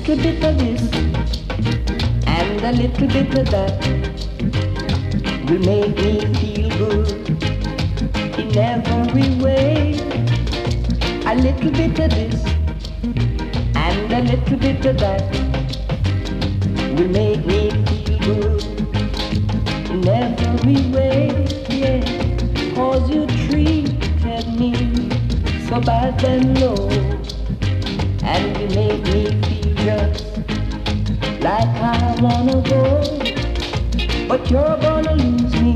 little bit of this and a little bit of that will make me feel good in every way. A little bit of this and a little bit of that will make me feel good in every way. Yeah, 'cause you treated me so bad and low, and you make me feel just like I wanna go. But you're gonna lose me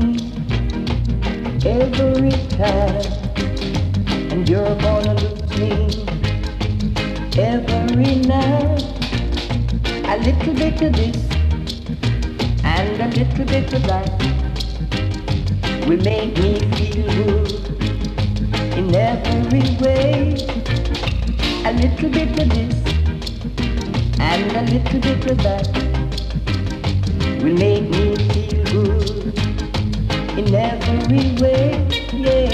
every time, and you're gonna lose me every night. A little bit of this and a little bit of that will make me feel good in every way. A little bit of this and a little bit of that will make me feel good in every way. Yeah.